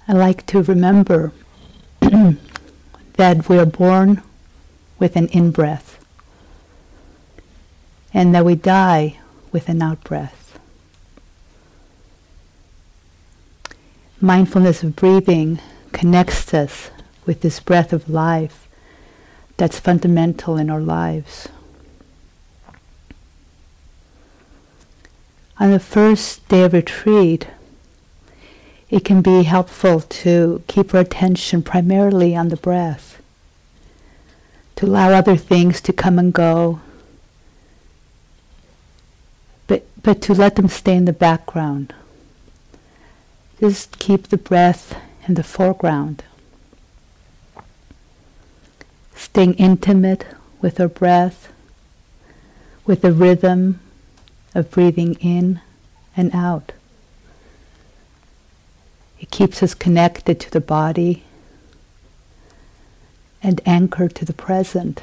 I like to remember that we are born with an in-breath and that we die with an out-breath. Mindfulness of breathing connects us with this breath of life that's fundamental in our lives. On the first day of retreat, it can be helpful to keep our attention primarily on the breath, to allow other things to come and go, but to let them stay in the background. Just keep the breath in the foreground. Staying intimate with our breath, with the rhythm of breathing in and out. It keeps us connected to the body and anchored to the present.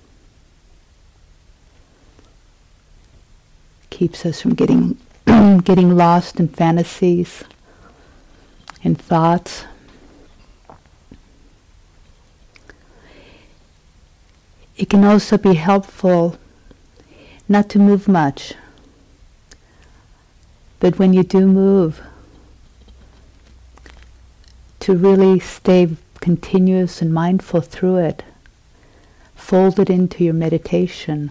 Keeps us from getting lost in fantasies and thoughts. It can also be helpful not to move much, but when you do move, to really stay continuous and mindful through it. Fold it into your meditation.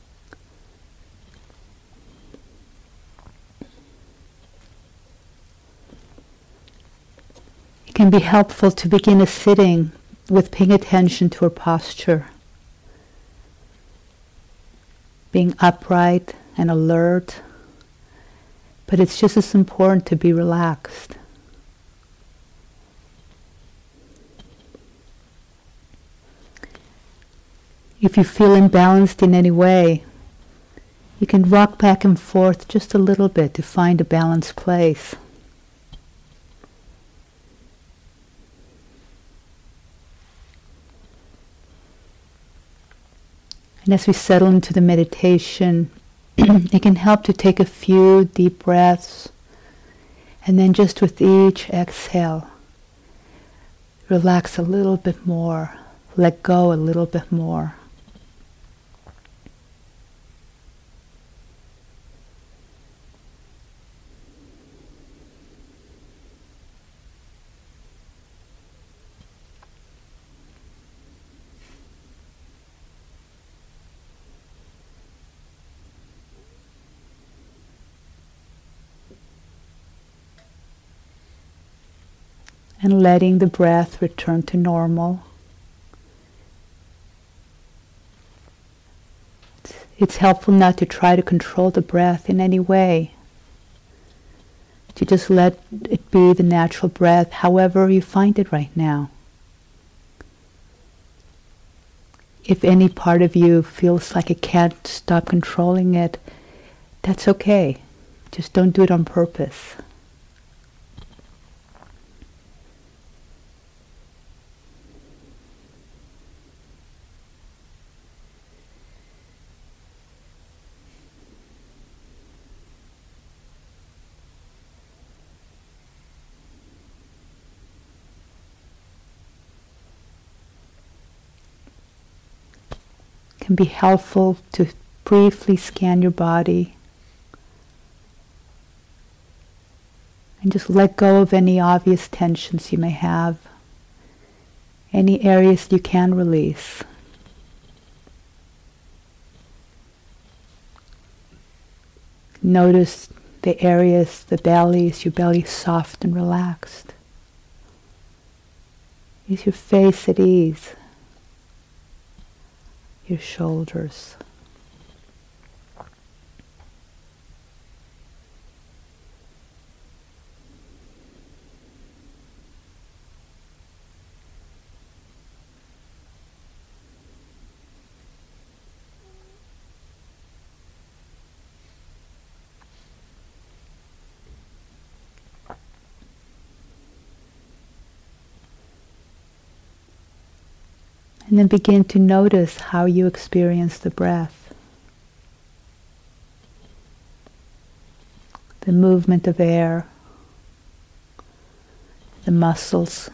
It can be helpful to begin a sitting with paying attention to our posture. Being upright and alert, but it's just as important to be relaxed. If you feel imbalanced in any way, you can rock back and forth just a little bit to find a balanced place. And as we settle into the meditation, it can help to take a few deep breaths, and then just with each exhale, relax a little bit more, let go a little bit more. And letting the breath return to normal. It's helpful not to try to control the breath in any way. To just let it be the natural breath, however you find it right now. If any part of you feels like it can't stop controlling it, that's okay. Just don't do it on purpose. Can be helpful to briefly scan your body and just let go of any obvious tensions you may have, any areas you can release. Notice the areas, the belly, is your belly soft and relaxed? Is your face at ease? Your shoulders. And then begin to notice how you experience the breath. The movement of air. the muscles.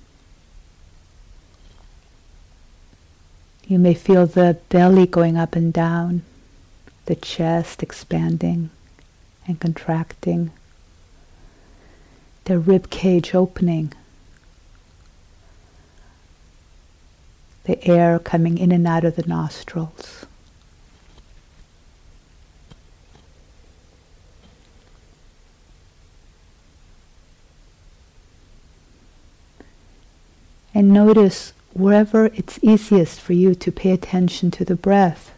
You may feel the belly going up and down, the chest expanding and contracting, the rib cage opening, the air coming in and out of the nostrils. And notice wherever it's easiest for you to pay attention to the breath,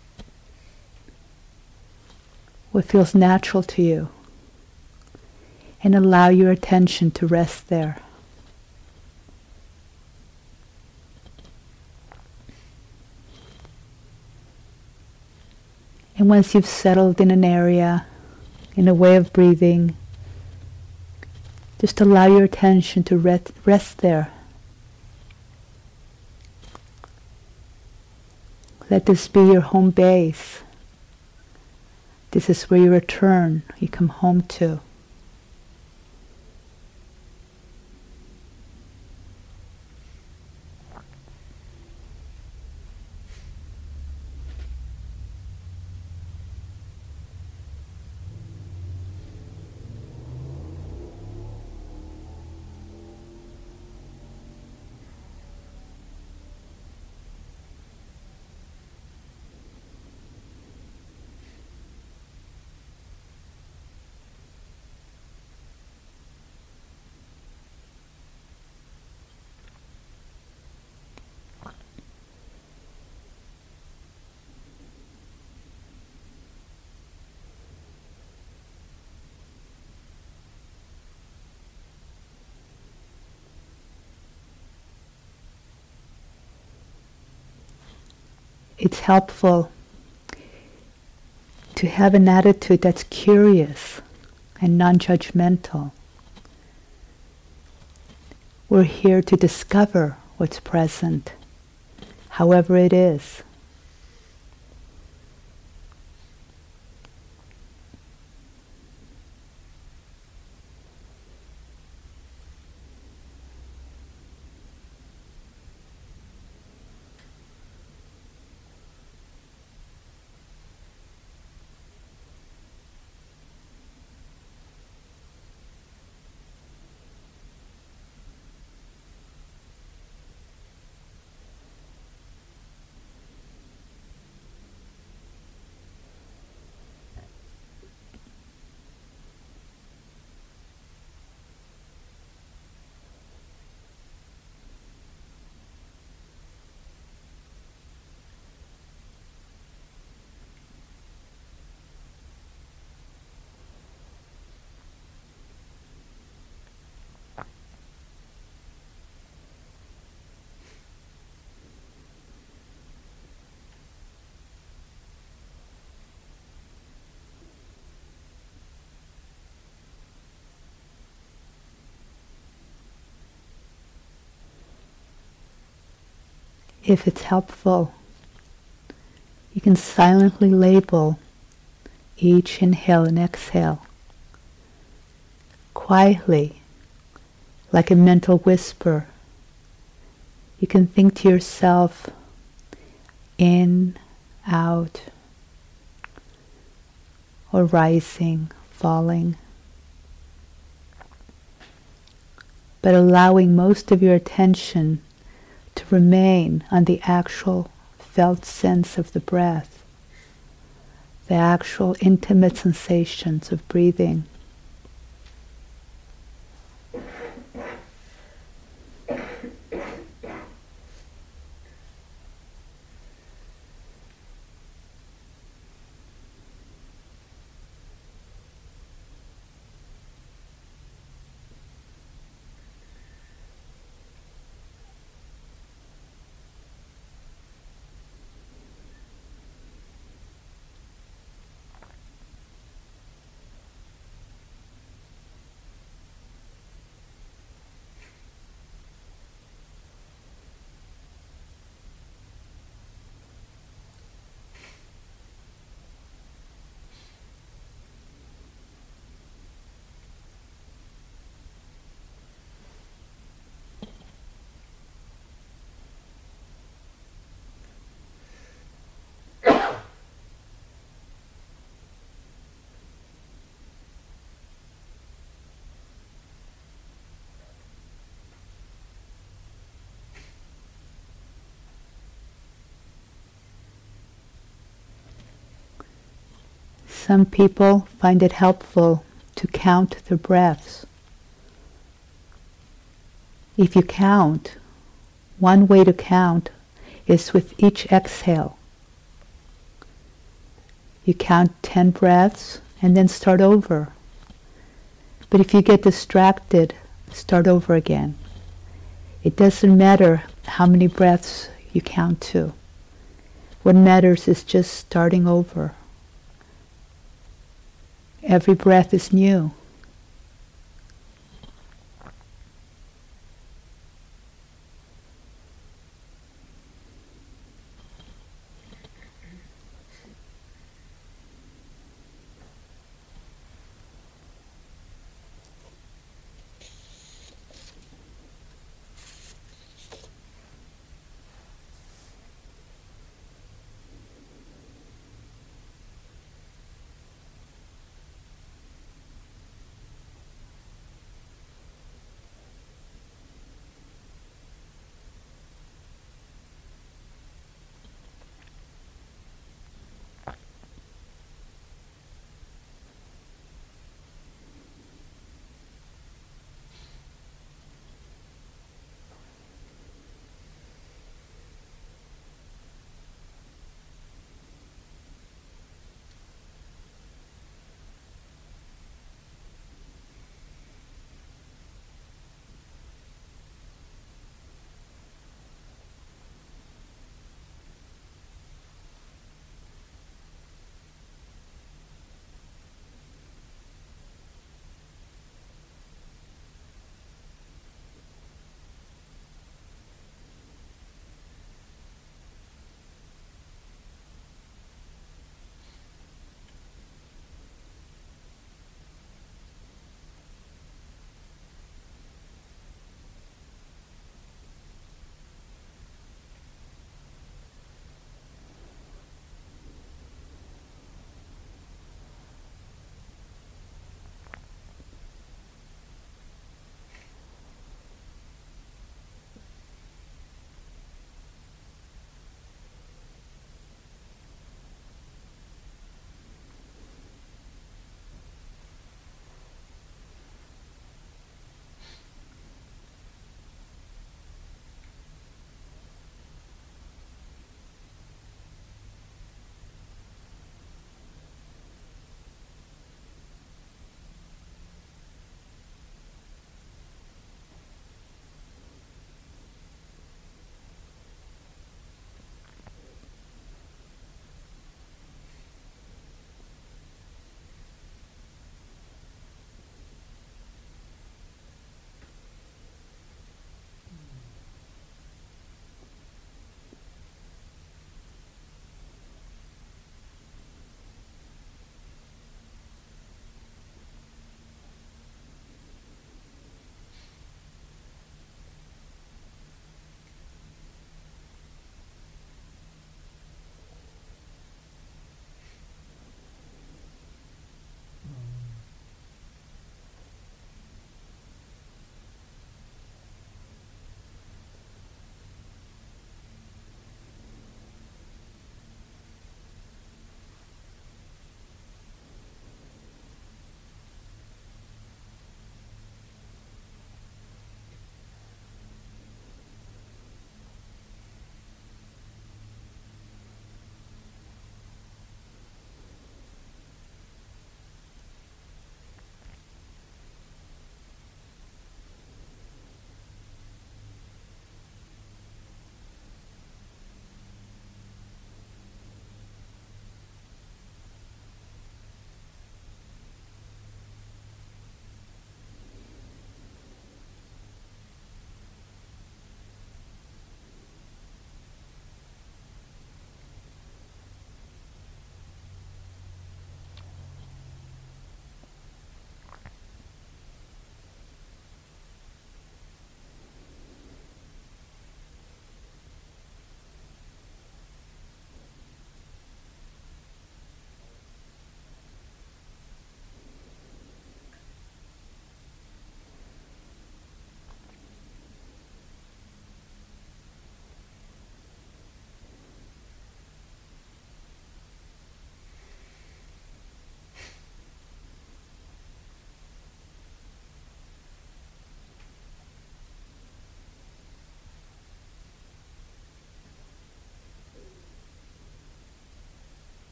what feels natural to you, and allow your attention to rest there. And once you've settled in an area, in a way of breathing, just allow your attention to rest there. Let this be your home base. This is where you return, you come home to. It's helpful to have an attitude that's curious and non-judgmental. We're here to discover what's present, however it is. If it's helpful, you can silently label each inhale and exhale, quietly, like a mental whisper. You can think to yourself, in, out, or rising, falling, but allowing most of your attention to remain on the actual felt sense of the breath, the actual intimate sensations of breathing. Some people find it helpful to count their breaths. If you count, one way to count is with each exhale. You count 10 breaths and then start over. But if you get distracted, start over again. It doesn't matter how many breaths you count to. What matters is just starting over. Every breath is new.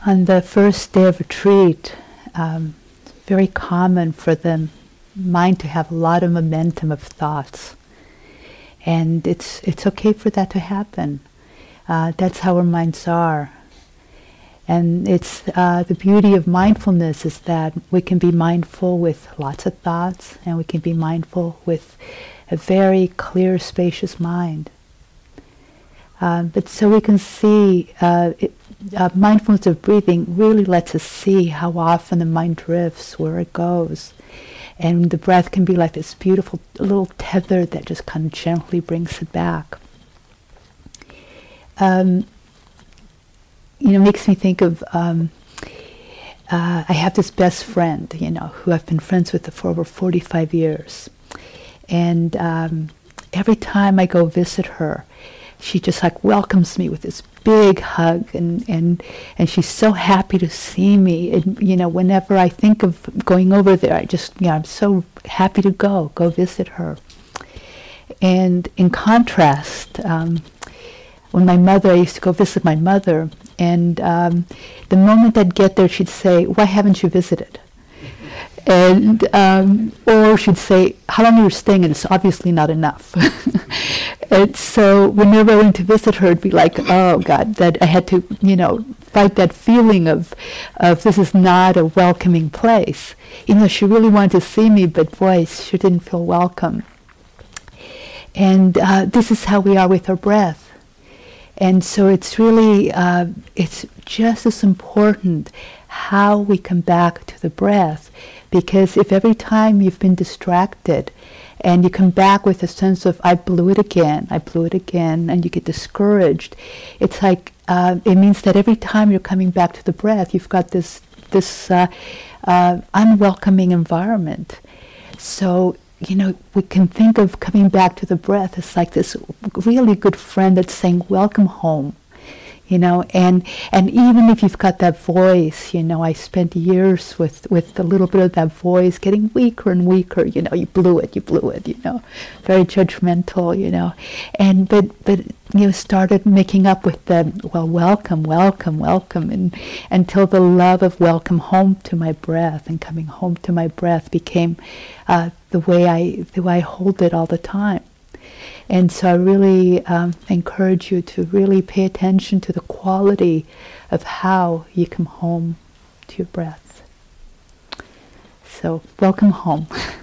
On the first day of retreat, it's very common for the mind to have a lot of momentum of thoughts. And it's okay for that to happen. That's how our minds are. And it's the beauty of mindfulness is that we can be mindful with lots of thoughts, and we can be mindful with a very clear, spacious mind. But so we can see, mindfulness of breathing really lets us see how often the mind drifts, where it goes. And the breath can be like this beautiful little tether that just kind of gently brings it back. Makes me think of, I have this best friend, who I've been friends with for over 45 years. And every time I go visit her, she just like welcomes me with this big hug, and she's so happy to see me. And whenever I think of going over there, I just I'm so happy to go visit her. And in contrast, when I used to go visit my mother, and the moment I'd get there, she'd say, "Why haven't you visited?" And or she'd say, "How long are you staying?" And it's obviously not enough. And so whenever I went to visit her, it'd be like, oh God, that I had to, fight that feeling of this is not a welcoming place. She really wanted to see me, but boy, she didn't feel welcome. And this is how we are with our breath. And so it's really, it's just as important how we come back to the breath. Because if every time you've been distracted and you come back with a sense of, I blew it again, and you get discouraged, it's like, it means that every time you're coming back to the breath, you've got this unwelcoming environment. So, we can think of coming back to the breath as like this really good friend that's saying, welcome home. And even if you've got that voice, I spent years with a little bit of that voice getting weaker and weaker, you blew it, very judgmental, and but started making up with the, welcome, and until the love of welcome home to my breath and coming home to my breath became the way I hold it all the time. And so I really encourage you to really pay attention to the quality of how you come home to your breath. So welcome home.